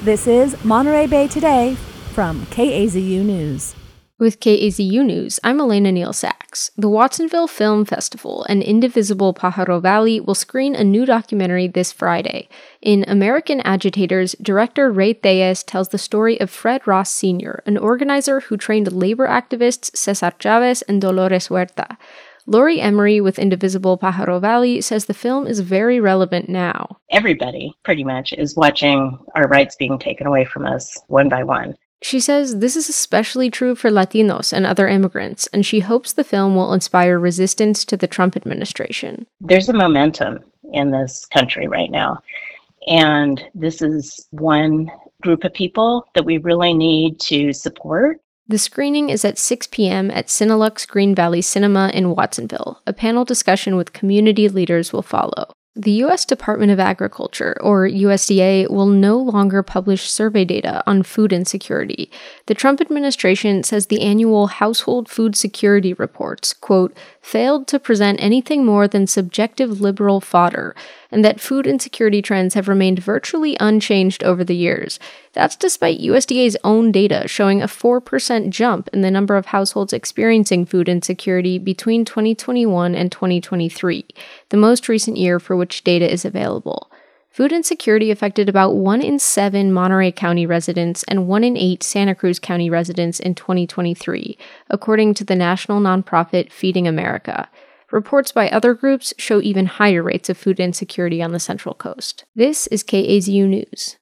This is Monterey Bay Today from KAZU News. With KAZU News, I'm Elena Neal Sachs. The Watsonville Film Festival and Indivisible Pajaro Valley will screen a new documentary this Friday. In American Agitators, director Ray Tellez tells the story of Fred Ross Sr., an organizer who trained labor activists Cesar Chavez and Dolores Huerta. Lori Emery with Indivisible Pajaro Valley says the film is very relevant now. Everybody, pretty much, is watching our rights being taken away from us one by one. She says this is especially true for Latinos and other immigrants, and she hopes the film will inspire resistance to the Trump administration. There's a momentum in this country right now, and this is one group of people that we really need to support. The screening is at 6 p.m. at Cinelux Green Valley Cinema in Watsonville. A panel discussion with community leaders will follow. The U.S. Department of Agriculture, or USDA, will no longer publish survey data on food insecurity. The Trump administration says the annual Household Food Security reports, quote, failed to present anything more than subjective liberal fodder, and that food insecurity trends have remained virtually unchanged over the years. That's despite USDA's own data showing a 4% jump in the number of households experiencing food insecurity between 2021 and 2023, the most recent year for which data is available. Food insecurity affected about 1 in 7 Monterey County residents and 1 in 8 Santa Cruz County residents in 2023, according to the national nonprofit Feeding America. Reports by other groups show even higher rates of food insecurity on the Central Coast. This is KAZU News.